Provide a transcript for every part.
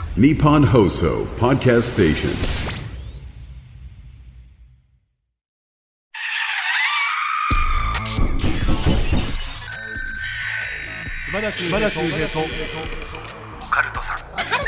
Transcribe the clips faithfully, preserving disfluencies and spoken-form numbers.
Nippon Hoso Podcast Station。 島田秀平とオカルトさん。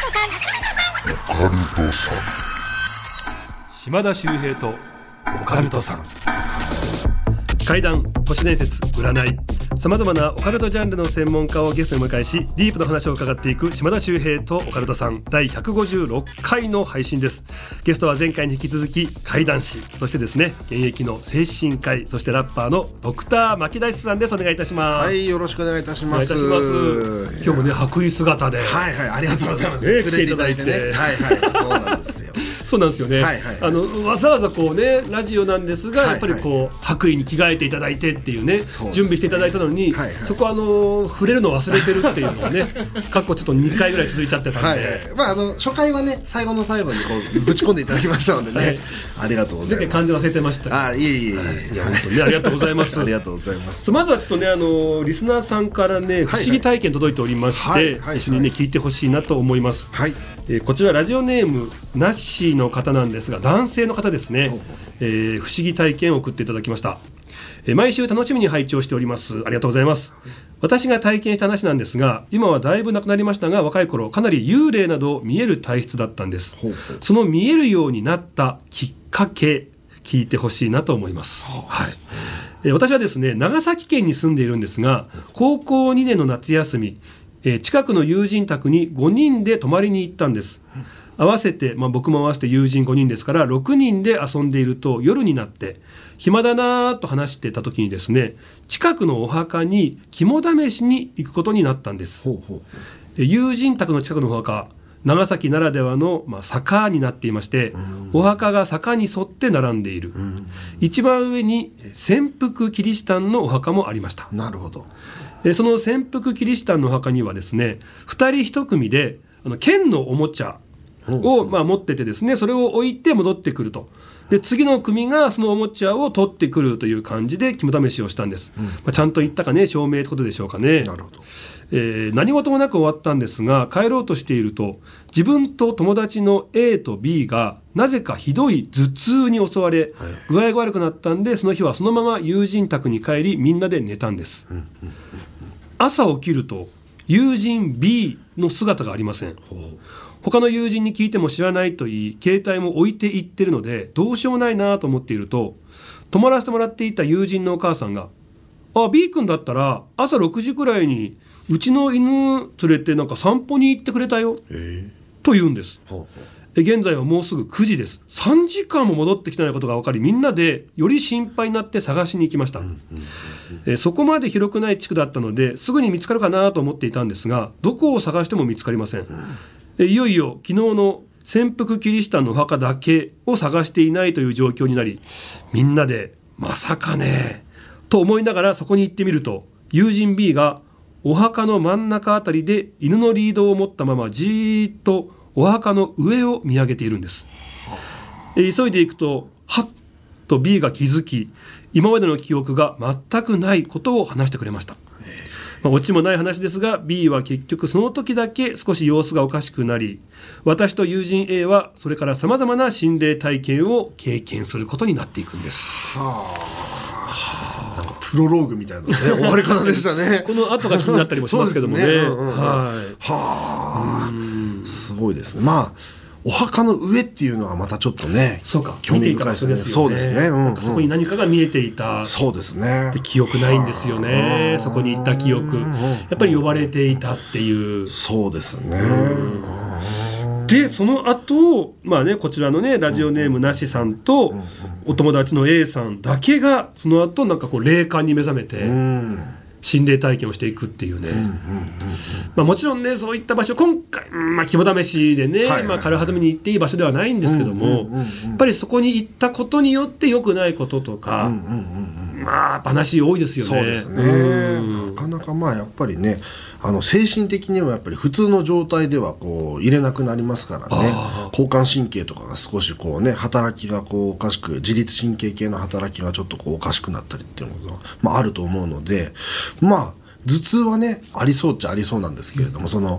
島田秀平とオカルトさん。怪談、都市伝説、占い、さまざまなオカルトジャンルの専門家をゲストにお迎えし、ディープな話を伺っていく島田秀平とオカルトさんだいひゃくごじゅうろっかいの配信です。ゲストは前回に引き続き怪談師、そしてですね現役の精神科医、そしてラッパーのドクター牧大志さんです。お願いいたします。 はい、よろしくお願いいたします。 お願いいたします。今日もね白衣姿で、 はいはい、ありがとうございます、 えー、来ていただいて、ね、 はいはい、そうなんですよそうなんですよね、 はいはいはい、 あのわざわざこうねラジオなんですが、 はいはい、 やっぱりこう白衣に着替えていただいてっていうね、準備していただいたのに、はいはい、そこはあの触れるのを忘れてるっていうのをね過去ちょっとにかいぐらい続いちゃってたんで、はいはい、 まあ、あの初回はね最後の最後にこうぶち込んでいただきましたのでね、はい、ありがとうございます。前回漢字忘れてました。 あ、いえいえいえ、はい、いや本当に、ね、ありがとうございますありがとうございます。 まずはちょっとねあのリスナーさんからね不思議体験届いておりまして、はいはいはいはい、一緒にね聞いてほしいなと思います、はい。えー、こちらラジオネームなっしーの方なんですが、男性の方ですね、えー、不思議体験を送っていただきました。えー、毎週楽しみに拝聴しております。ありがとうございます。私が体験した話なんですが、今はだいぶなくなりましたが、若い頃かなり幽霊など見える体質だったんです。ほうほう。その見えるようになったきっかけ、聞いてほしいなと思います、はい。えー、私はですね長崎県に住んでいるんですが、高校にねんの夏休み、えー、近くの友人宅にごにんで泊まりに行ったんです。合わせて、まあ、僕も合わせて友人ごにんですからろくにんで遊んでいると、夜になって暇だなと話してた時にですね、近くのお墓に肝試しに行くことになったんです。ほうほう。で友人宅の近くのお墓、長崎ならではの、まあ、坂になっていまして、お墓が坂に沿って並んでいる。一番上に潜伏キリシタンのお墓もありました。 なるほど。 その潜伏キリシタンのお墓にはですね、ふたりいち組であの剣のおもちゃを、まあ、持っててですね、それを置いて戻ってくると。で次の組がそのおもちゃを取ってくるという感じで肝試しをしたんです、うん。まあ、ちゃんと言ったかね、証明ってことでしょうかね。 なるほど。 えー、何事もなく終わったんですが、帰ろうとしていると自分と友達の A と B がなぜかひどい頭痛に襲われ、はい、具合が悪くなったんで、その日はそのまま友人宅に帰りみんなで寝たんです、うんうんうんうん。朝起きると友人 B の姿がありません。他の友人に聞いても知らないと言い、携帯も置いていってるのでどうしようもないなと思っていると、泊まらせてもらっていた友人のお母さんが、あ、B 君だったら朝ろくじくらいにうちの犬連れてなんか散歩に行ってくれたよ、えー、と言うんです。ほうほう。現在はもうすぐくじです。さんじかんも戻ってきてないことが分かり、みんなでより心配になって探しに行きました、うんうんうん。えそこまで広くない地区だったのですぐに見つかるかなと思っていたんですが、どこを探しても見つかりません、うん。いよいよ昨日の潜伏キリシタンのお墓だけを探していないという状況になり、みんなでまさかねと思いながらそこに行ってみると、友人 B がお墓の真ん中あたりで犬のリードを持ったままじーっとお墓の上を見上げているんです。急いでいくとはっと B が気づき、今までの記憶が全くないことを話してくれました。まあ、オチもない話ですが B は結局その時だけ少し様子がおかしくなり、私と友人 A はそれからさまざまな心霊体験を経験することになっていくんです。はあ、なんかプロローグみたいな、ね、終わり方でしたねこの後が気になったりもしますけどもね。 そうですね、うんうん、はい、はあ、すごいですね。まあお墓の上っていうのはまたちょっとね、 そうか、興味深いですね。 そうですね、うんうん、 なんかそこに何かが見えていた、 そうですね、 記憶ないんですよね。そこに行った記憶、やっぱり呼ばれていたっていう。 そうですね。 でその後、まあね、こちらのねラジオネームなしさんとお友達の A さんだけがその後なんかこう霊感に目覚めて、うん心霊体験をしていくっていうね、うんうんうんうん、まあ、もちろんねそういった場所今回、まあ、肝試しでね、はいはいはい、まあ、軽はずみに行っていい場所ではないんですけども、うんうんうんうん、やっぱりそこに行ったことによって良くないこととか、うんうんうんうん、まあ話多いですよね。 そうですね、うん、なかなかまあやっぱりね、あの精神的にはやっぱり普通の状態ではこう入れなくなりますからね。交感神経とかが少しこうね働きがこうおかしく、自律神経系の働きがちょっとこうおかしくなったりっていうのが、まあ、あると思うので、まあ頭痛はねありそうっちゃありそうなんですけれども、その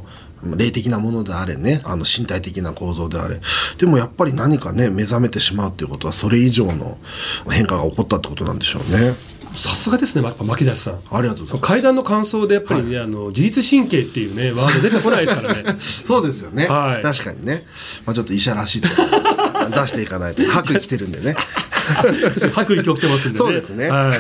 霊的なものであれね、あの身体的な構造であれ、でもやっぱり何かね目覚めてしまうっていうことはそれ以上の変化が起こったってことなんでしょうね。 さすがですね、やっぱ牧出さん。 ありがとうございます。 階段の感想でやっぱりね、はい、あの自律神経っていうねワード出てこないですからね。 そうですよね、はい、確かにね、まあ、ちょっと医者らしいと出していかないと白衣着てるんでね。 白衣今日着てますんでね。 そうですね、 はい、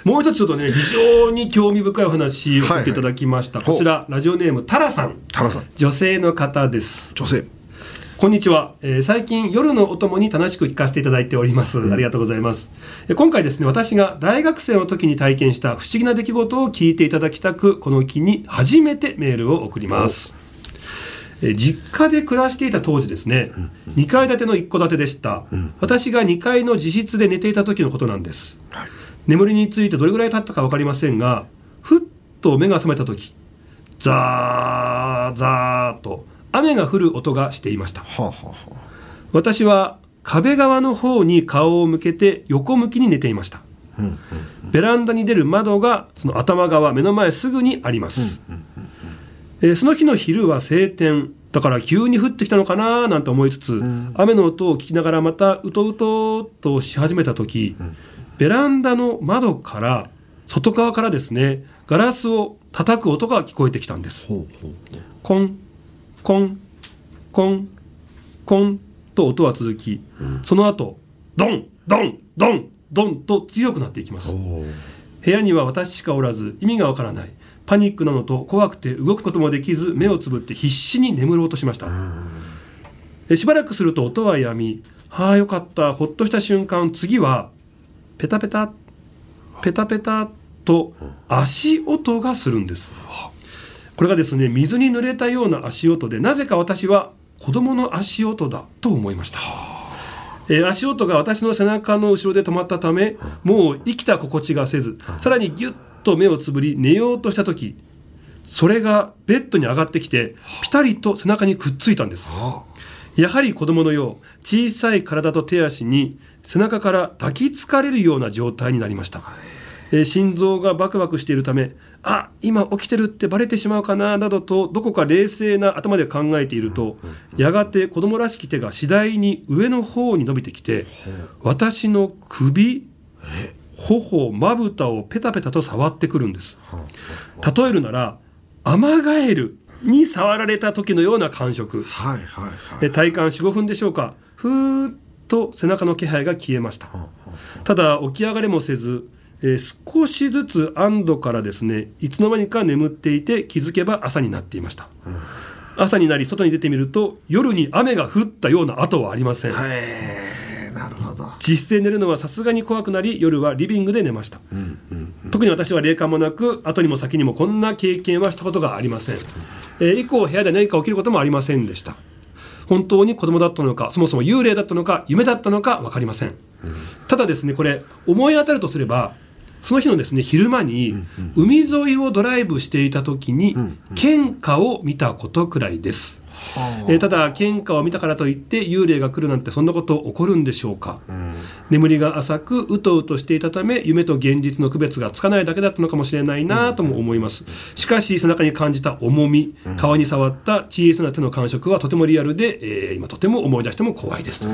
もう一つちょっとね非常に興味深いお話を送っていただきました、はいはい、こちらラジオネームタラさん。 タラさん、 女性の方です。 女性。 こんにちは、えー、最近夜のお供に楽しく聞かせていただいております、うん、ありがとうございます。えー、今回ですね、私が大学生の時に体験した不思議な出来事を聞いていただきたく、この機に初めてメールを送ります。えー、実家で暮らしていた当時ですね、うん、にかい建ての一戸建てでした、うん、私がにかいの自室で寝ていた時のことなんです、はい、眠りについてどれぐらい経ったか分かりませんが、ふっと目が覚めた時、ザーザーと雨が降る音がしていました。はあはあ、私は壁側の方に顔を向けて横向きに寝ていました。うんうんうん、ベランダに出る窓がその頭側、目の前すぐにあります。うんうんうんうん、えー、その日の昼は晴天だから急に降ってきたのかななんて思いつつ、うん、雨の音を聞きながらまたうとうととし始めた時、うん、ベランダの窓から外側からですね、ガラスを叩く音が聞こえてきたんです。ほうほうほう、コンコンコンコンと音は続き、うん、その後ドンドンドンドンと強くなっていきます。部屋には私しかおらず意味がわからない、パニックなのと怖くて動くこともできず目をつぶって必死に眠ろうとしました。えしばらくすると音はやみ、はあよかった、ほっとした瞬間、次はペタペタペタペタと足音がするんです。これがですね、水に濡れたような足音で、なぜか私は子供の足音だと思いました。えー、足音が私の背中の後ろで止まったため、もう生きた心地がせず、さらにギュッと目をつぶり寝ようとした時、それがベッドに上がってきてピタリと背中にくっついたんです。やはり子供のよう、小さい体と手足に背中から抱きつかれるような状態になりました。えー、心臓がバクバクしているため、あ、今起きてるってバレてしまうかななどとどこか冷静な頭で考えていると、やがて子供らしき手が次第に上の方に伸びてきて、私の首、頬、まぶたをペタペタと触ってくるんです。例えるならアマガエルに触られた時のような感触、はいはいはい、体感 よん、ごふんでしょうか、ふーっと背中の気配が消えました。ただ起き上がれもせず、えー、少しずつ安堵からですね、いつの間にか眠っていて気づけば朝になっていました。うん、朝になり外に出てみると夜に雨が降ったような跡はありません。へー、なるほど。実際寝るのはさすがに怖くなり、夜はリビングで寝ました。うんうんうん、特に私は霊感もなく、後にも先にもこんな経験はしたことがありません。えー、以降部屋で何か起きることもありませんでした。本当に子供だったのか、そもそも幽霊だったのか夢だったのか分かりません。うん、ただですね、これ思い当たるとすれば、その日のですね、昼間に海沿いをドライブしていた時に献花を見たことくらいです。えー、ただ献花を見たからといって幽霊が来るなんてそんなこと起こるんでしょうか。うん、眠りが浅くうとうとしていたため夢と現実の区別がつかないだけだったのかもしれないなとも思います。しかし背中に感じた重み、顔に触った小さな手の感触はとてもリアルで、えー、今とても思い出しても怖いですと。うん、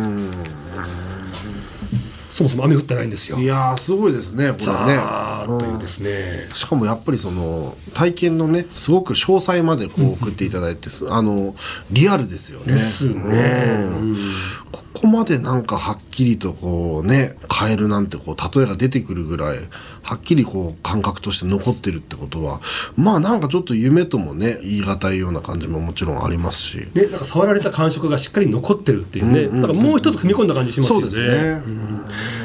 そもそも雨降ってないんですよ。 いやーすごいですね、これね。 ザーッというですね、 うん、しかもやっぱりその体験のねすごく詳細までこう送っていただいて、うん、あのリアルですよね。 ですね。うん、 ここまでなんかはっきりとこうねカエルなんてこう例えが出てくるぐらいはっきりこう感覚として残ってるってことは、まあなんかちょっと夢ともね言い難いような感じももちろんありますし、 ね、なんか触られた感触がしっかり残ってるっていうね、うんうんうん、だからもう一つ踏み込んだ感じしますよね。 そうですね。 うん、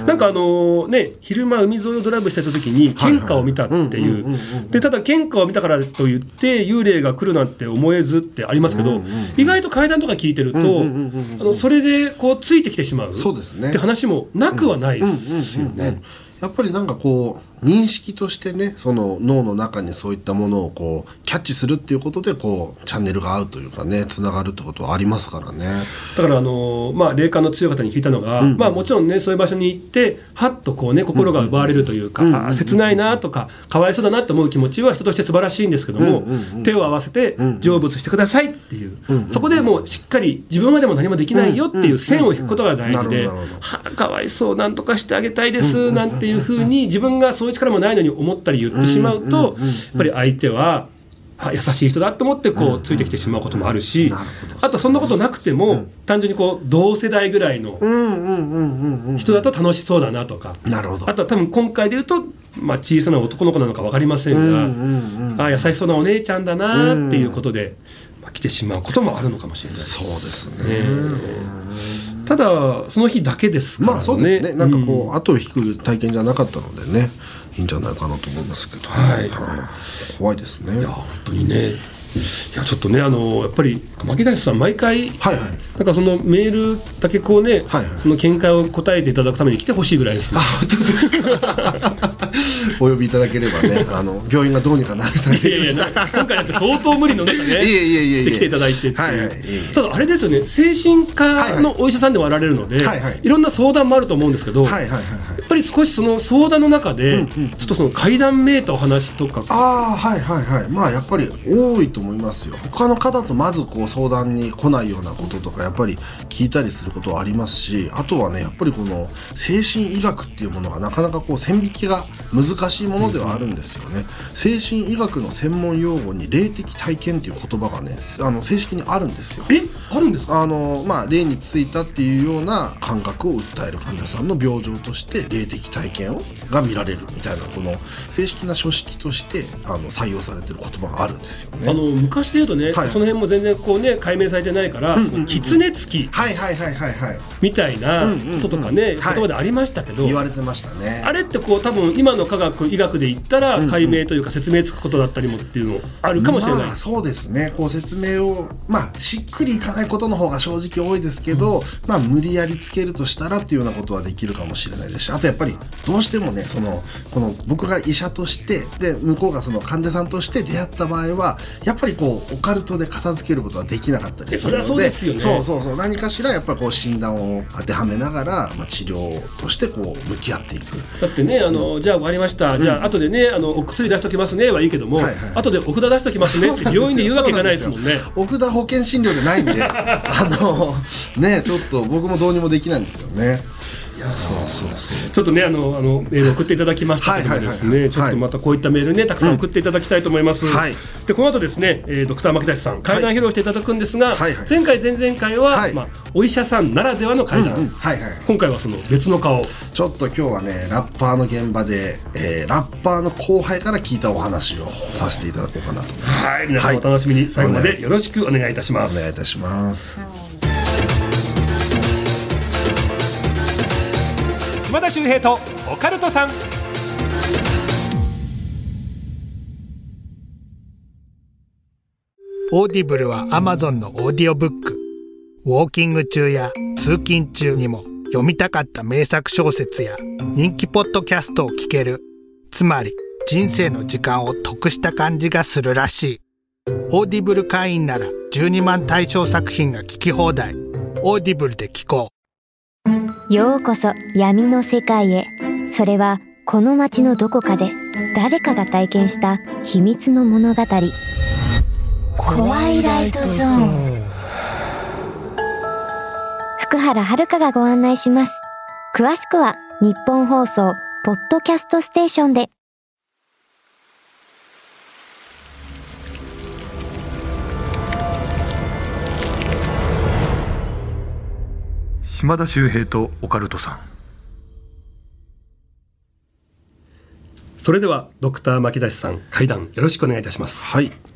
なんかあのー、ね昼間海沿いをドライブしてた時に献花を見たっていう、でただ献花を見たからといって幽霊が来るなんて思えずってありますけど、うんうんうん、意外と怪談とか聞いてると、うんうんうんうん、あのそれでこうついてきてしまうって話もなくはないですよね。 やっぱりなんかこう認識としてね、その脳の中にそういったものをこうキャッチするっていうことでこうチャンネルが合うというかね、つながるってことはありますからね。 だからあの、まあ、霊感の強い方に聞いたのが、うん、まあ、もちろんねそういう場所に行ってはっとこう、ね、心が奪われるというか、うんうん、切ないなとかかわいそうだなと思う気持ちは人として素晴らしいんですけども、うんうんうん、手を合わせて成仏してくださいっていう、うんうん、そこでもうしっかり自分はでも何もできないよっていう線を引くことが大事で、はかわいそうなんとかしてあげたいですなんていうふうに自分がそういう力もないのに思ったり言ってしまうと、やっぱり相手は優しい人だと思ってこうついてきてしまうこともあるし、あとそんなことなくても単純にこう同世代ぐらいの人だと楽しそうだなとか、あとは多分今回で言うと、まあ、小さな男の子なのか分かりませんが、あ優しそうなお姉ちゃんだなっていうことで、まあ、来てしまうこともあるのかもしれないです。 そうですね。 ただその日だけですからね。 まあそうですね。なんかこう、うん、後を引く体験じゃなかったのでね、いいんじゃないかなと思いますけど、 はい、 はあ、怖いですね。 いや本当にね、いやちょっとね、あのやっぱり牧大さん毎回、はいはい、なんかそのメールだけこうね、はいはい、その見解を答えていただくために来てほしいぐらいですね。 あ、本当ですか。お呼びいただければね、あの病院がどうにかなるために。いやいや、 今回だって相当無理の中ね、いやいやいやいやしてきていただいてっていう、はいはい、ただあれですよね、精神科のお医者さんでもあられるので、はいはい、いろんな相談もあると思うんですけど、はいはいはいはい、やっぱり少しその相談の中で、うんうん、ちょっとその怪談めいたお話とか、 ああはいはいはい、まあやっぱり多いと思いますよ。他の方とまずこう相談に来ないようなこととかやっぱり聞いたりすることはありますし、あとはねやっぱりこの精神医学っていうものがなかなかこう線引きが難しいものではあるんですよね。精神医学の専門用語に霊的体験っていう言葉がね、あの正式にあるんですよ。 え、あるんですか？ あの、まあ、霊についたっていうような感覚を訴える患者さんの病状として霊的体験をが見られるみたいな、この正式な書式としてあの採用されてる言葉があるんですよね。 あの昔で言うとね、はい、その辺も全然こう、ね、解明されてないから、うんうんうん、狐つきみたいなこととかね、うんうんうん、言葉でありましたけど、 はい、言われてましたね。 あれってこう多分今の科学医学で言ったら解明というか説明つくことだったりもっていうのあるかもしれない、 まあ、そうですね。こう説明を、まあ、しっくりいかないことの方が正直多いですけど、うん、まあ、無理やりつけるとしたらっていうようなことはできるかもしれないですし、あとやっぱりどうしてもね、そのこの僕が医者としてで向こうがその患者さんとして出会った場合はやっぱりこうオカルトで片付けることはできなかったりするので、 それはそうですよね。 そうそうそう、何かしらやっぱりこう診断を当てはめながら、まあ、治療としてこう向き合っていく。 だってね、あの、うん、じゃあ分かりました、うん、じゃあ後でね、あのお薬出しときますねはいいけども、はいはい、後でお札出しときますねって病院で言うわけがないですもんね。 お札保険診療でないんであのね、ちょっと僕もどうにもできないんですよね。 いやそうそうそう、ちょっとね、あのあのメール送っていただきましたけどもですね、ちょっとまたこういったメールねたくさん送っていただきたいと思います、うん、はい、でこの後ですね、えー、ドクター牧大さん怪談披露していただくんですが、はいはいはい、前回前々回は、はい、まあ、お医者さんならではの怪談、うんうん、はいはい、今回はその別の顔、 ちょっと今日はねラッパーの現場で、えー、ラッパーの後輩から聞いたお話をさせていただこうかなと思います。 はい、皆さんお楽しみに、はい、最後までよろしくお願いいたします。 お願いいたします。 島田秀平とオカルトさん。 オーディブルは Amazon のオーディオブック。ウォーキング中や通勤中にも読みたかった名作小説や人気ポッドキャストを聞ける。つまり人生の時間を得した感じがするらしい。オーディブル会員ならじゅうにまん対象作品が聞き放題。オーディブルで聞こう。 ようこそ闇の世界へ。それはこの街のどこかで誰かが体験した秘密の物語。コワイライトゾーン。福原遥がご案内します。詳しくは日本放送ポッドキャストステーションで。 島田秀平とオカルトさん。それではドクター牧出さん、怪談よろしくお願いいたします。 はい、お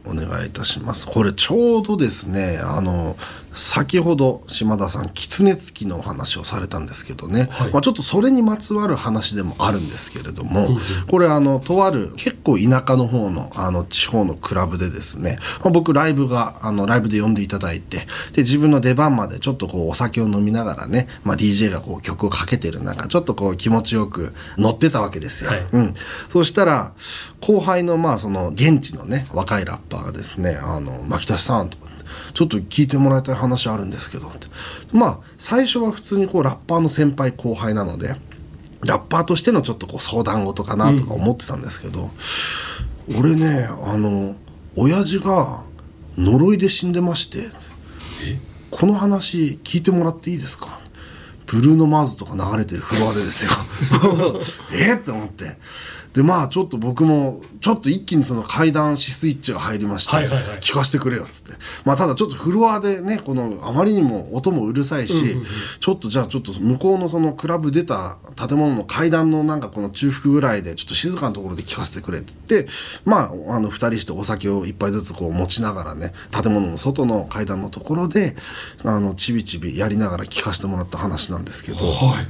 お願いいたします。これちょうどですね、あの先ほど島田さん狐つきのお話をされたんですけどね、はい、まあ、ちょっとそれにまつわる話でもあるんですけれども、うんうん、これあのとある結構田舎の方のあの地方のクラブでですね、まあ、僕ライブがあのライブで呼んでいただいて、で自分の出番までちょっとこうお酒を飲みながらね、まあ、ディージェー がこう曲をかけてる中ちょっとこう気持ちよく乗ってたわけですよ、はい、うん、そうしたら後輩のまあその現地のね若いラッパーがですね、あの牧田さんとかちょっと聞いてもらいたい話あるんですけどって、まあ最初は普通にこうラッパーの先輩後輩なのでラッパーとしてのちょっとこう相談事かなとか思ってたんですけど、うん、俺ねあの親父が呪いで死んでまして、この話聞いてもらっていいですか。ブルーノ・マーズとか流れてるフロアでですよえって思って、でまあちょっと僕もちょっと一気にその階段死スイッチが入りまして、はいはいはい、聞かせてくれよっつって、まあただちょっとフロアでねこのあまりにも音もうるさいし、うんうんうん、ちょっとじゃあちょっと向こうのそのクラブ出た建物の階段のなんかこの中腹ぐらいでちょっと静かなところで聞かせてくれって言って、まああのふたりしてお酒を一杯ずつこう持ちながらね建物の外の階段のところであのちびちびやりながら聞かせてもらった話なんですけど、はい、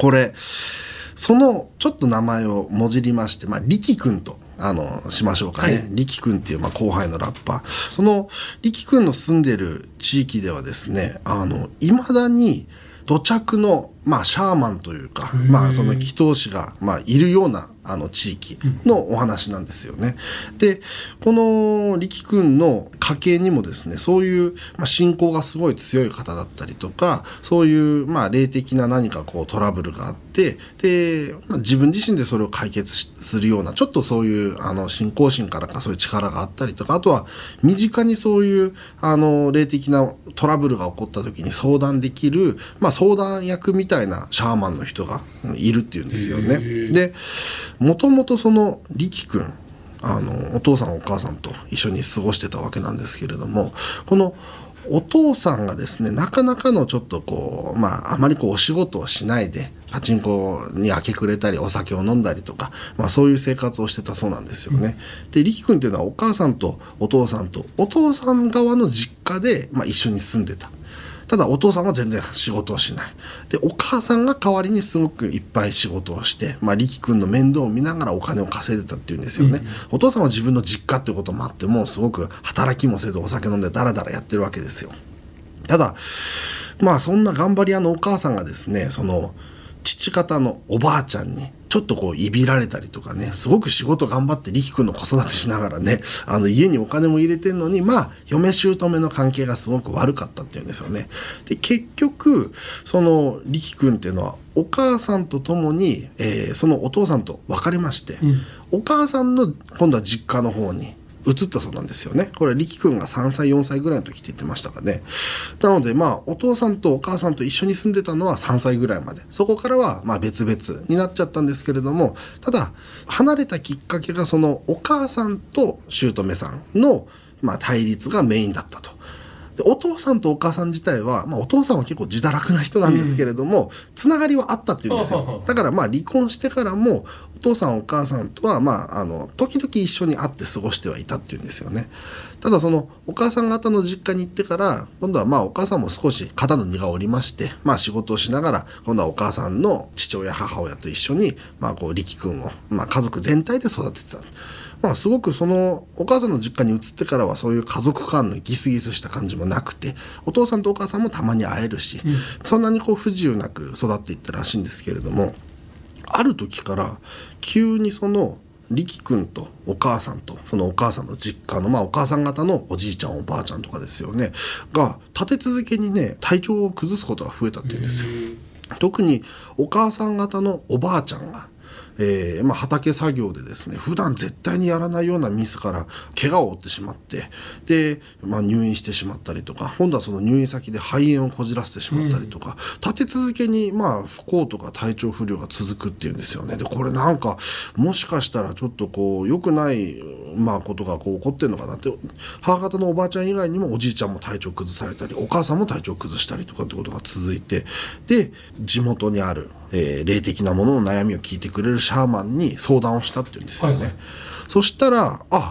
これそのちょっと名前をもじりまして、まあ、力くんとあのしましょうかね、はい、力くんっていうまあ後輩のラッパー、その力くんの住んでる地域ではですね、あの未だに土着の、まあ、シャーマンというか、まあ、その祈祷師が、まあ、いるようなあの地域のお話なんですよね。でこの力くんの家系にもですねそういう、まあ、信仰がすごい強い方だったりとか、そういう、まあ、霊的な何かこうトラブルがあって、で、まあ、自分自身でそれを解決するようなちょっとそういうあの信仰心からかそういう力があったりとか、あとは身近にそういうあの霊的なトラブルが起こった時に相談できる、まあ、相談役みたいなシャーマンの人がいるっていうんですよね。でもともとその力くんあのお父さんお母さんと一緒に過ごしてたわけなんですけれども、このお父さんがですねなかなかのちょっとこうまああまりこうお仕事をしないでパチンコに明け暮れたりお酒を飲んだりとか、まあ、そういう生活をしてたそうなんですよね。うん、で力くんっていうのはお母さんとお父さんとお父さん側の実家で、まあ、一緒に住んでた。ただお父さんは全然仕事をしない。でお母さんが代わりにすごくいっぱい仕事をして、まあ、力くんの面倒を見ながらお金を稼いでたっていうんですよね。うん、お父さんは自分の実家っていうこともあってもすごく働きもせずお酒飲んでダラダラやってるわけですよ。ただまあそんな頑張り屋のお母さんがですね、その父方のおばあちゃんにちょっとこういびられたりとかね、すごく仕事頑張って力くんの子育てしながらね、あの家にお金も入れてんのに、まあ嫁姑の関係がすごく悪かったっていうんですよね。で結局その力くんっていうのはお母さんと共に、えー、そのお父さんと別れまして、うん、お母さんの今度は実家の方に移ったそうなんですよね。これは力くんがさんさいよんさいぐらいの時って言ってましたかね。なのでまあお父さんとお母さんと一緒に住んでたのはさんさいぐらいまで、そこからはまあ別々になっちゃったんですけれども、ただ離れたきっかけがそのお母さんと姑さんのまあ対立がメインだったと。でお父さんとお母さん自体は、まあ、お父さんは結構自堕落な人なんですけれども、うん、つながりはあったっていうんですよ。だからまあ離婚してからもお父さんお母さんとはまああの時々一緒に会って過ごしてはいたっていうんですよね。ただそのお母さん方の実家に行ってから今度はまあお母さんも少し肩の荷が下りまして、まあ、仕事をしながら今度はお母さんの父親母親と一緒にまあこう力くんを、まあ、家族全体で育ててた。まあ、すごくそのお母さんの実家に移ってからはそういう家族間のギスギスした感じもなくて、お父さんとお母さんもたまに会えるし、うん、そんなにこう不自由なく育っていったらしいんですけれども、ある時から急にその力くんとお母さんとそのお母さんの実家の、まあ、お母さん方のおじいちゃんおばあちゃんとかですよねが立て続けにね体調を崩すことが増えたっていうんですよ。特にお母さん方のおばあちゃんがえーまあ、畑作業でですね普段絶対にやらないようなミスから怪我を負ってしまってで、まあ、入院してしまったりとか、今度はその入院先で肺炎をこじらせてしまったりとか、うん、立て続けにまあ不幸とか体調不良が続くっていうんですよね。でこれなんかもしかしたらちょっとこう良くない、まあ、ことがこう起こってるのかなって、母方のおばあちゃん以外にもおじいちゃんも体調崩されたりお母さんも体調崩したりとかってことが続いて、で地元にあるえー、霊的なものの悩みを聞いてくれるシャーマンに相談をしたっていうんですよね。はいはい、そしたらあ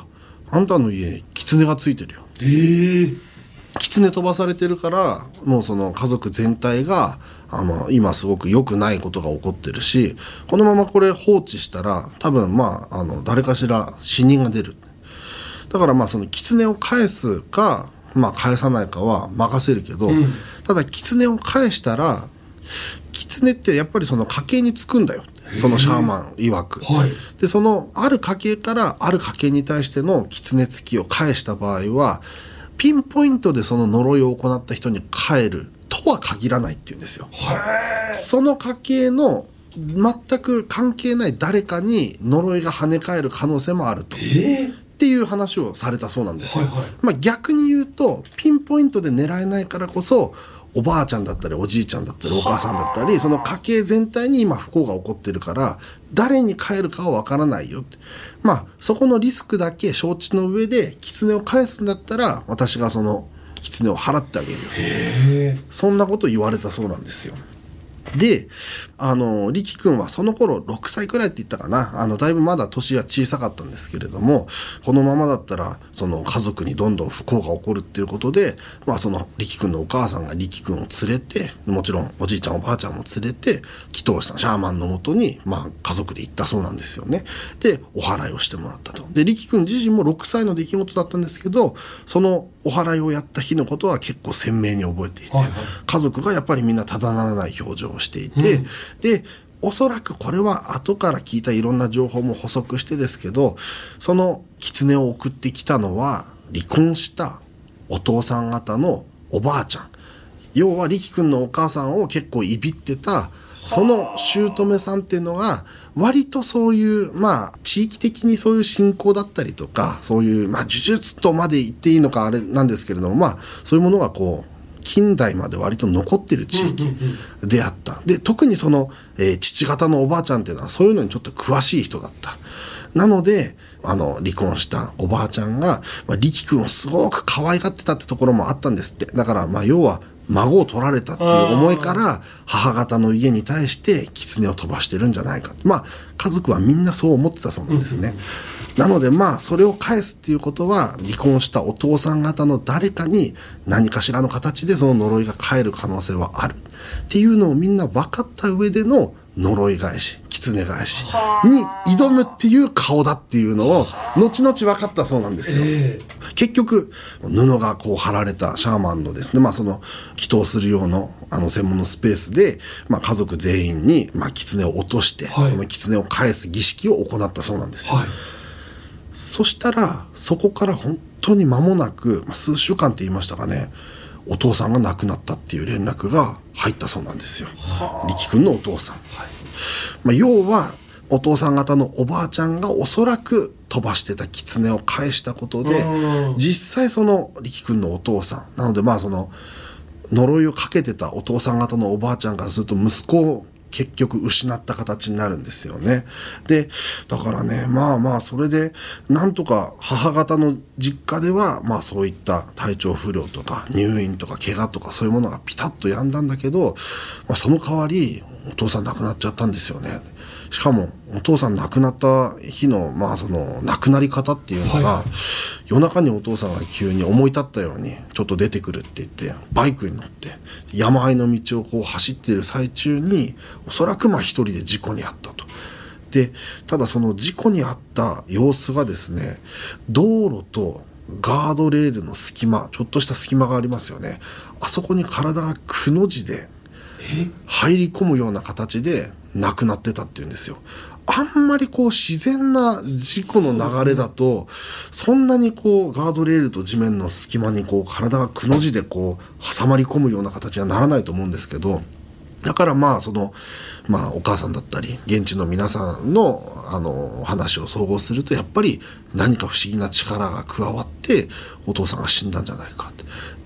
あんたの家に狐がついてるよ。 えー、 狐飛ばされてるから、もうその家族全体があの今すごく良くないことが起こってるし、このままこれ放置したら多分まああの誰かしら死人が出る。だからまあその狐を返すか、まあ、返さないかは任せるけど、うん、ただ狐を返したら狐ってやっぱりその家系につくんだよ、そのシャーマン曰く、はい、でそのある家系からある家系に対しての狐つきを返した場合はピンポイントでその呪いを行った人に返るとは限らないっていうんですよ。その家系の全く関係ない誰かに呪いが跳ね返る可能性もあると、えーっていう話をされたそうなんですよ、はいはい。まあ、逆に言うとピンポイントで狙えないからこそおばあちゃんだったりおじいちゃんだったりお母さんだったりその家系全体に今不幸が起こってるから誰に返るかは分からないよって、まあそこのリスクだけ承知の上で狐を返すんだったら私がその狐を払ってあげるよ、へー、そんなこと言われたそうなんですよ。で、あの力くんはその頃ろくさいくらいって言ったかな、あのだいぶまだ年は小さかったんですけれども、このままだったらその家族にどんどん不幸が起こるっていうことで、まあ、その力くんのお母さんが力くんを連れて、もちろんおじいちゃんおばあちゃんも連れて祈祷師さんシャーマンのもとに、まあ、家族で行ったそうなんですよね。でお祓いをしてもらったと。で力くん自身もろくさいの出来事だったんですけど、そのお祓いをやった日のことは結構鮮明に覚えていて、はいはい、家族がやっぱりみんなただならない表情をしていて、うん、でおそらくこれは後から聞いたいろんな情報も補足してですけど、その狐を送ってきたのは離婚したお父さん方のおばあちゃん、要は力くんのお母さんを結構いびってたその姑さんっていうのが割とそういうまあ地域的にそういう信仰だったりとか、そういうまあ呪術とまで言っていいのかあれなんですけれども、まあそういうものがこう近代まで割と残ってる地域であった。で特にその、えー、父方のおばあちゃんっていうのはそういうのにちょっと詳しい人だった。なのであの離婚したおばあちゃんが、まあ、力くんをすごく可愛がってたってところもあったんですって。だからまあ要は孫を取られたっていう思いから母方の家に対して狐を飛ばしてるんじゃないか。まあ家族はみんなそう思ってたそうなんですね。なのでまあそれを返すっていうことは離婚したお父さん方の誰かに何かしらの形でその呪いが返る可能性はあるっていうのをみんな分かった上での呪い返し、狐返しに挑むっていう顔だっていうのを後々分かったそうなんですよ、えー、結局布がこう貼られたシャーマンのですね、まあその祈祷する用のあの専門のスペースで、まあ、家族全員にまあ狐を落として、はい、その狐を返す儀式を行ったそうなんですよ、はい。そしたらそこから本当に間もなく、まあ、数週間って言いましたかね、お父さんが亡くなったっていう連絡が入ったそうなんですよ、力くんのお父さん、はい。まあ、要はお父さん方のおばあちゃんがおそらく飛ばしてた狐を返したことで、実際その力くんのお父さんなので、まあその呪いをかけてたお父さん方のおばあちゃんからすると息子を結局失った形になるんですよね。でだからね、まあまあそれでなんとか母方の実家ではまあそういった体調不良とか入院とか怪我とかそういうものがピタッと止んだんだけど、まあ、その代わりお父さん亡くなっちゃったんですよね。しかもお父さん亡くなった日のまあその亡くなり方っていうのが、はい、夜中にお父さんが急に思い立ったようにちょっと出てくるって言ってバイクに乗って山あいの道をこう走っている最中におそらくまあ一人で事故に遭ったと。でただその事故に遭った様子がですね、道路とガードレールの隙間、ちょっとした隙間がありますよね、あそこに体がくの字で入り込むような形で亡くなってたっていうんですよ。あんまりこう自然な事故の流れだと そ, そんなにこうガードレールと地面の隙間にこう体がくの字でこう挟まり込むような形にはならないと思うんですけど、だからまあそのまあお母さんだったり現地の皆さんのあの話を総合するとやっぱり何か不思議な力が加わってお父さんが死んだんじゃないかって。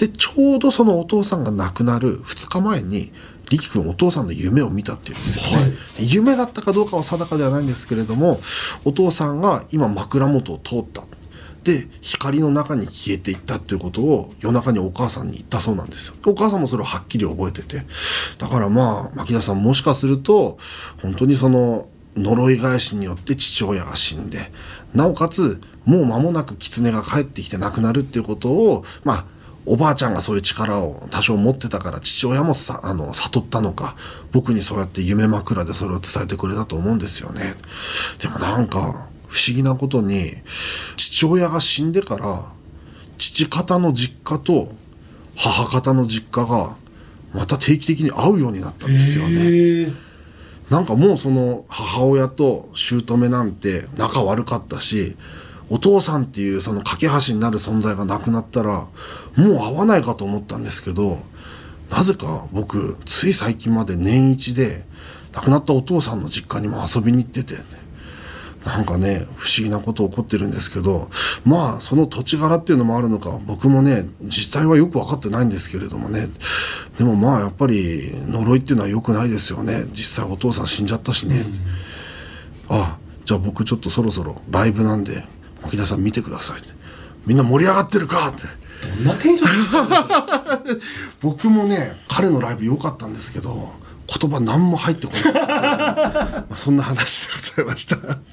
でちょうどそのお父さんが亡くなるふつかまえに力くんお父さんの夢を見たっていうんですよね、はい、夢だったかどうかは定かではないんですけれども、お父さんが今枕元を通ったで光の中に消えていったっていうことを夜中にお母さんに言ったそうなんですよ。お母さんもそれをはっきり覚えてて、だからまあ牧田さんもしかすると本当にその呪い返しによって父親が死んで、なおかつもう間もなく狐が帰ってきて亡くなるっていうことを、まあおばあちゃんがそういう力を多少持ってたから父親もさあの悟ったのか、僕にそうやって夢枕でそれを伝えてくれたと思うんですよね。でもなんか不思議なことに、父親が死んでから父方の実家と母方の実家がまた定期的に会うようになったんですよね。なんかもうその母親と姑なんて仲悪かったし、お父さんっていうその架け橋になる存在がなくなったらもう会わないかと思ったんですけど、なぜか僕つい最近まで年一で亡くなったお父さんの実家にも遊びに行ってて、なんかね不思議なこと起こってるんですけど、まあその土地柄っていうのもあるのか、僕もね実態はよく分かってないんですけれどもね、でもまあやっぱり呪いっていうのは良くないですよね。実際お父さん死んじゃったしね、うん、あじゃあ僕ちょっとそろそろライブなんで沖田さん見てくださいって、みんな盛り上がってるかって、 どんなテンションで僕もね彼のライブ良かったんですけど言葉何も入ってこないまあそんな話でございましたはい。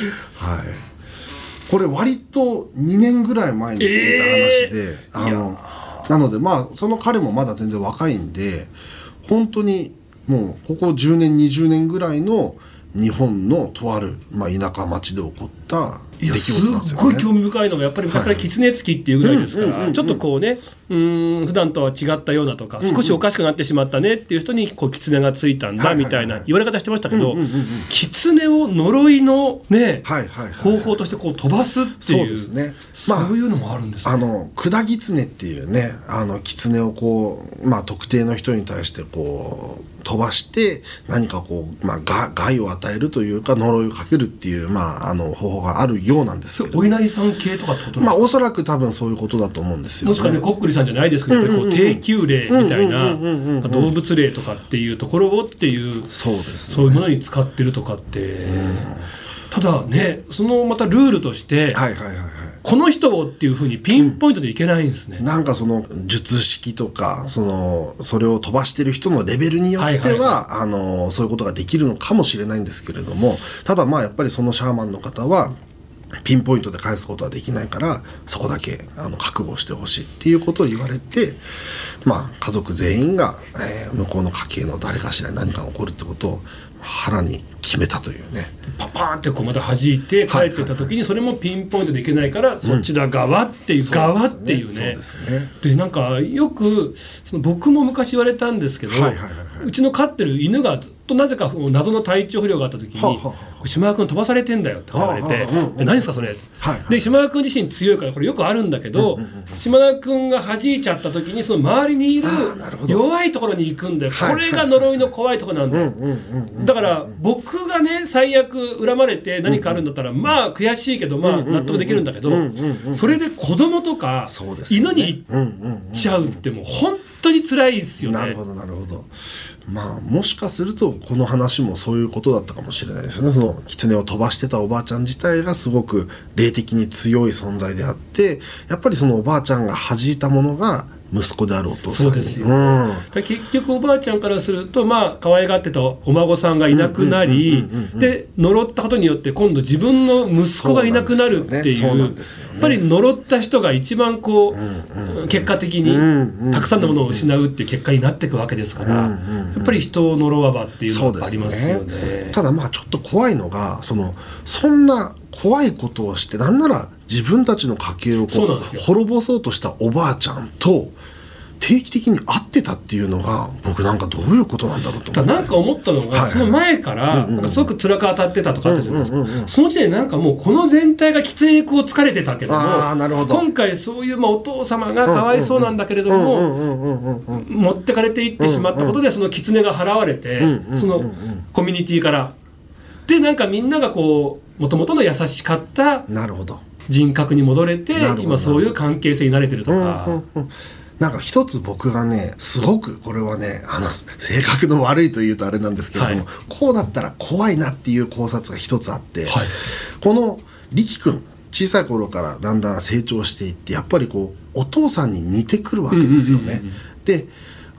これ割とにねんぐらい前に聞いた話で、えー、あのなのでまあその彼もまだ全然若いんで、本当にもうここじゅうねんにじゅうねんぐらいの日本のとある、まあ、田舎町で起こった出来事なんですよね。 すっごい興味深いのがやっぱり狐つきっていうぐらいですから、ちょっとこうね、うーん普段とは違ったようなとか、うんうん、少しおかしくなってしまったねっていう人にこう狐がついたんだみたいな言われ方してましたけど、狐を呪いのね、はいはいはいはい、方法としてこう飛ばすっていう、そうですね、まあ、そういうのもあるんですね。あの管狐っていうね、あの狐をこう、まあ、特定の人に対してこう飛ばして何かこう、まあ、が害を与えるというか呪いをかけるっていう、まあ、あの方法があるようなんですけど、 お稲荷さん系とかってことですか。 まあおそらく多分そういうことだと思うんですよね。 もしくはねこっくりさんじゃないですけど、やっぱりこう低級霊みたいな動物霊とかっていうところをっていう、そうですね、そういうものに使ってるとかって、ただねそのまたルールとして、はいはいはいはい、この人をっていうふうにピンポイントでいけないんですね、うん、なんかその術式とかそのそれを飛ばしてる人のレベルによっては、はいはいはい、あのそういうことができるのかもしれないんですけれども、ただまあやっぱりそのシャーマンの方はピンポイントで返すことはできないから、そこだけあの覚悟してほしいっていうことを言われて、まあ家族全員が、えー、向こうの家系の誰かしらに何か起こるってことを腹に決めたというね。 パパーンってこうまた弾いて帰ってた時にそれもピンポイントでいけないから、そちら側っていう、うん、側っていうね。そうですね。でなんかよくその僕も昔言われたんですけど、はいはいはいはい、うちの飼ってる犬がずっとなぜか謎の体調不良があった時に、はあはあ、島田君飛ばされてんだよって言われて、はあはあうんうん、何ですかそれ、はいはい、で島田君自身強いからこれよくあるんだけど、うんうんうん、島田君が弾いちゃった時にその周りにいる弱いところに行くんだよ、これが呪いの怖いところなんだよ、だから僕がね最悪恨まれて何かあるんだったら、うんうん、まあ悔しいけどまあ納得できるんだけど、それで子供とか犬に行っちゃうってもう本当に辛いですよね。 なるほどなるほど。まあもしかするとこの話もそういうことだったかもしれないですね。その狐を飛ばしてたおばあちゃん自体がすごく霊的に強い存在であって、やっぱりそのおばあちゃんが弾いたものが息子であるお父さんに。そうですよ、うん、 結局おばあちゃんからするとまあ可愛がってたお孫さんがいなくなり、で呪ったことによって今度自分の息子がいなくなるっていう、やっぱり呪った人が一番こう、うんうん、結果的にたくさんのものを失うっていう結果になっていくわけですから、やっぱり人を呪わばっていうのがありますよね。 ね、ただまあちょっと怖いのがそのそんな怖いことをして、なんなら自分たちの家計をこう滅ぼそうとしたおばあちゃんと定期的に会ってたっていうのが、僕なんかどういうことなんだろうと思って、 なんか思ったのが、はいはい、その前からなんかすごく辛く当たってたとかあったじゃないですか、うんうんうんうん、その時点でなんかもうこの全体が狐にこう疲れてたけども、あなるほど、今回そういう、まあ、お父様がかわいそうなんだけれども持ってかれていってしまったことでその狐が払われて、うんうん、そのコミュニティからでなんかみんながこうもともとの優しかった人格に戻れて、今そういう関係性になれてるとか、うんうんうん、 なんか一つ僕がねすごくこれはねあの性格の悪いというとあれなんですけれども、はい、こうだったら怖いなっていう考察が一つあって、はい、この力くん小さい頃からだんだん成長していって、やっぱりこうお父さんに似てくるわけですよね、うんうんうんうん、で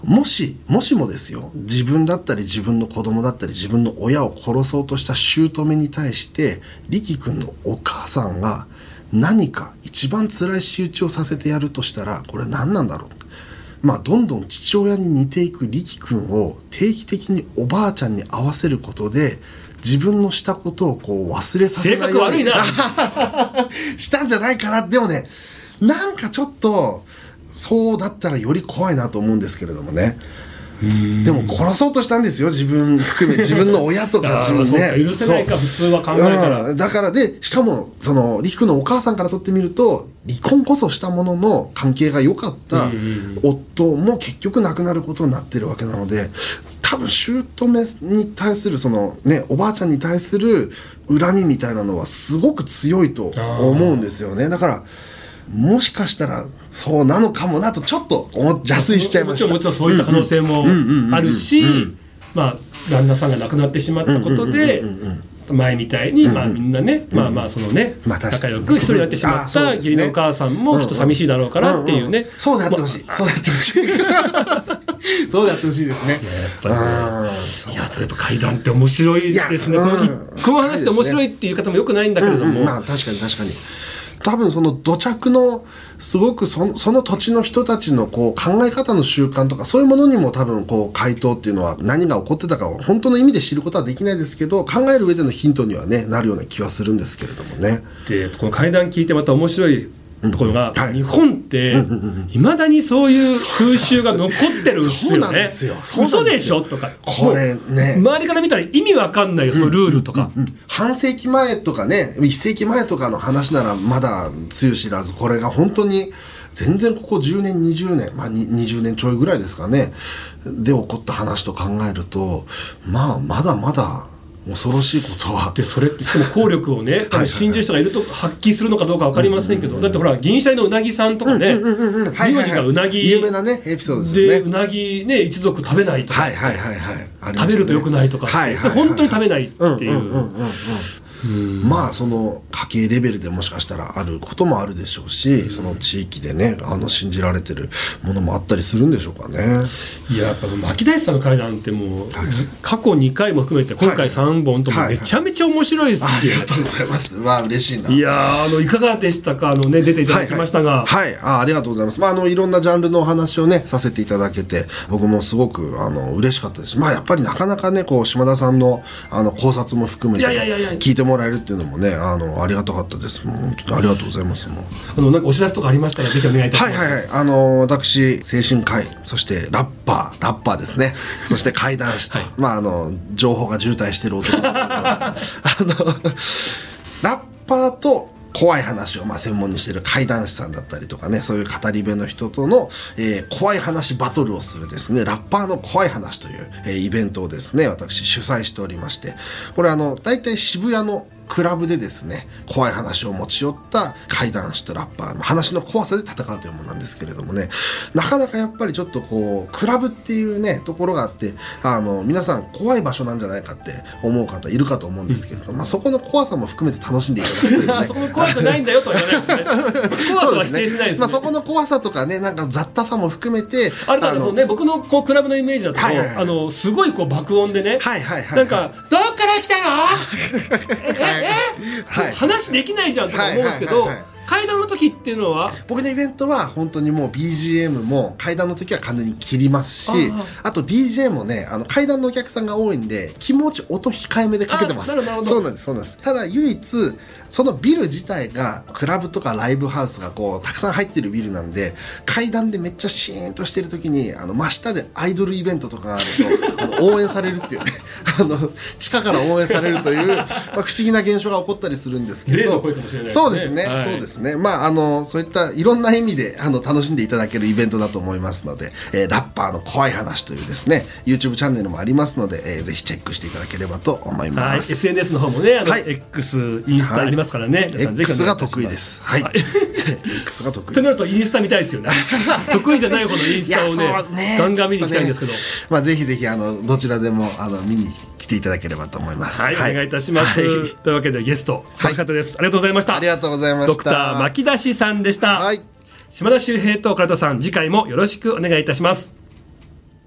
もしもしもですよ、自分だったり自分の子供だったり自分の親を殺そうとした姑に対して力くんのお母さんが何か一番辛い仕打ちをさせてやるとしたら、これ何なんだろう。まあどんどん父親に似ていく力くんを定期的におばあちゃんに合わせることで自分のしたことをこう忘れさせないように性格悪いなしたんじゃないかな。でもね、なんかちょっとそうだったらより怖いなと思うんですけれどもね。でも殺そうとしたんですよ、自分含め自分の親とか自分ね許せないか普通は考えたら、 うん、だからでしかもその力くんのお母さんからとってみると離婚こそしたものの関係が良かった夫も結局亡くなることになってるわけなので、多分姑に対するそのねおばあちゃんに対する恨みみたいなのはすごく強いと思うんですよね。だからもしかしたらそうなのかもなとちょっと邪推しちゃいました。 もちろんそういった可能性もあるし、まあ旦那さんが亡くなってしまったことで前みたいに、まあみんなね、まあまあそのね、仲良く一人になってしまった義理のお母さんもきっと寂しいだろうからっていうね。 そうであってほしい、そうであってほしいそうであってほしいですね。 やっぱりね、いや例えば怪談って面白いですね。この話って面白いっていう方もよくないんだけれども、 まあ確かに確かに多分その土着のすごく そ, その土地の人たちのこう考え方の習慣とかそういうものにも多分こう回答っていうのは何が起こってたかを本当の意味で知ることはできないですけど、考える上でのヒントには、ね、なるような気はするんですけれどもね。 でこの怪談聞いてまた面白いところが、 うんはい、 日本っていまだにそういう風習が残ってるんですよね。 そうなんですよ。 嘘でしょとか、 これね周りから見たら意味わかんないよ、そのルールとか、 うんうんうん、半世紀前とかねいっ世紀前とかの話ならまだつゆ知らず、これが本当に全然ここじゅうねんにじゅうねん、まあ、にじゅうねんちょいぐらいですかねで起こった話と考えると、まあまだまだ恐ろしいことは。 でそれってしかも効力をね信じる人がいると発揮するのかどうか分かりませんけど、だってほら銀シャリのうなぎさんとかね、名字がうなぎ有名なねエピソードですよね。 でうなぎね一族食べないとか、 はいはいはいはい、 食べると良くないとか、はいはいはいはい、本当に食べないっていう。 まあその家計レベルでもしかしたらあることもあるでしょうし、その地域でねあの信じられてるものもあったりするんでしょうかね。 いややっぱ牧大師さんの怪談ってもう、はい、過去にかいも含めて今回さんぼんともめちゃめちゃ面白いですし、 はいはいはい、ありがとうございます。わあ嬉しいな。 いやあのいかがでしたか、あの、ね、出ていただきましたが、 はい、はいはい、あ, ありがとうございます。まあ、あのいろんなジャンルのお話をねさせていただけて僕もすごくあの嬉しかったです。まあやっぱりなかなかねこう島田さんのあの考察も含めて聞いてもらえるっていうのもねあのありがたかったです。もう本当にありがとうございます。もうあのなんかお知らせとかありましたらぜひお願いいたします。 はいはいはい、あの私精神科医、そしてラッパーラッパーですねそして怪談師と、はい、まああの情報が渋滞している男でございますあのラッパーと怖い話をまあ専門にしている怪談師さんだったりとかね、そういう語り部の人との、えー、怖い話バトルをするですねラッパーの怖い話という、えー、イベントをですね私主催しておりまして、これあの大体渋谷のクラブでですね怖い話を持ち寄った怪談師とラッパーの話の怖さで戦うというものなんですけれどもね、なかなかやっぱりちょっとこうクラブっていうねところがあって、あの皆さん怖い場所なんじゃないかって思う方いるかと思うんですけれども、まあ、そこの怖さも含めて楽しんでいただくというねそこ怖くないんだよとは言わないですね怖さは否定しないですね。 まあ、そこの怖さとかねなんか雑多さも含めてあれだからそう、ね、僕のこうクラブのイメージだと、はいはいはい、あのすごいこう爆音でね、 はいはいはいはい、 なんかどっから来たのええ、はい、話できないじゃんとか思うんですけど、はいはいはいはい、怪談の時っていうのは僕のイベントは本当にもう ビージーエム も怪談の時は完全に切りますし、 あ, あと ディージェー もねあの怪談のお客さんが多いんで気持ち音控えめでかけてます。そうなんですそうなんです。ただ唯一そのビル自体がクラブとかライブハウスがこうたくさん入ってるビルなんで、怪談でめっちゃシーンとしてる時にあの真下でアイドルイベントとかがあるとあの応援されるっていうねあの地下から応援されるという、まあ、不思議な現象が起こったりするんですけど、 例の声かもしれないですね。 そうですね、はい、そうですね。まああのそういったいろんな意味であの楽しんでいただけるイベントだと思いますので、えー、ラッパーの怖い話というですね YouTube チャンネルもありますので、えー、ぜひチェックしていただければと思います。はい、エスエヌエス の方もねあの、はい、X インスタありますからね、はい、 皆さんぜひ X が得意です。はい、はい、X が得意となるとインスタ見たいですよね得意じゃないほどインスタを ね, ねガンガン見に行きたいんですけど、ね、 まあ、ぜひぜひあのどちらでもあの見に来ていただければと思います。 はい、はい、お願いいたします、はい、というわけでゲストその方です、はい、ありがとうございました。 ありがとうございました。 ドクター牧出しさんでした。 はい、 島田秀平と唐田さん、次回もよろしくお願いいたします。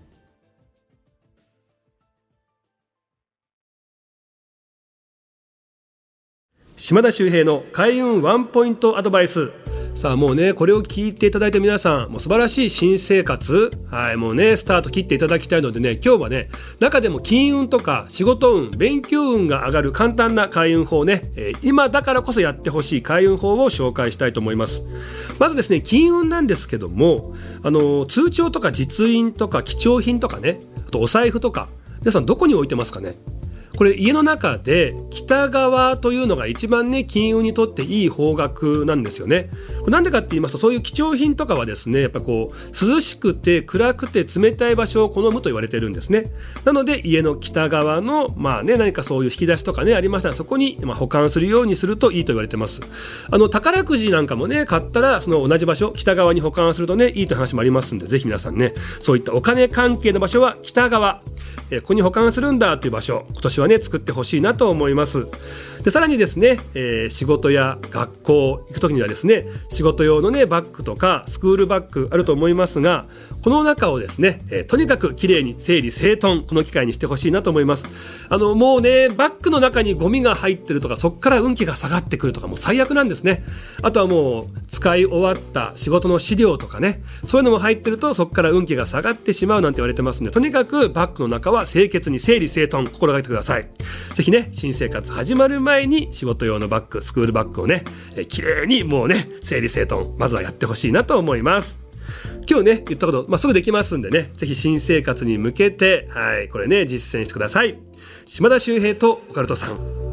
島田秀平の開運ワンポイントアドバイス。さあもうねこれを聞いていただいた皆さん、もう素晴らしい新生活、はい、もうねスタート切っていただきたいのでね、今日はね中でも金運とか仕事運、勉強運が上がる簡単な開運法ね、えー、今だからこそやってほしい開運法を紹介したいと思います。まずですね、金運なんですけども、あの通帳とか実印とか貴重品とかね、あとお財布とか、皆さんどこに置いてますかね。これ家の中で北側というのが一番ね金運にとっていい方角なんですよね。なんでかって言いますと、そういう貴重品とかはですね、やっぱこう涼しくて暗くて冷たい場所を好むと言われてるんですね。なので家の北側のまあね何かそういう引き出しとかねありましたら、そこにまあ保管するようにするといいと言われてます。あの宝くじなんかもね買ったらその同じ場所北側に保管するとねいいという話もありますんで、ぜひ皆さんねそういったお金関係の場所は北側、えここに保管するんだという場所、今年はね作ってほしいなと思います。でさらにですね、えー、仕事や学校行くときにはですね、仕事用のねバッグとかスクールバッグあると思いますが、この中をですね、えー、とにかくきれいに整理整頓、この機会にしてほしいなと思います。あのもうねバッグの中にゴミが入ってるとか、そこから運気が下がってくるとか、もう最悪なんですね。あとはもう使い終わった仕事の資料とかね、そういうのも入ってるとそこから運気が下がってしまうなんて言われてますので、とにかくバッグの中は清潔に整理整頓心がけてください。ぜひね新生活始まる前に仕事用のバッグ、スクールバッグをね、えきれいにもうね整理整頓まずはやってほしいなと思います。今日ね言ったこと、まあ、すぐできますんでね、ぜひ新生活に向けて、はい、これね実践してください。島田秀平とオカルトさん。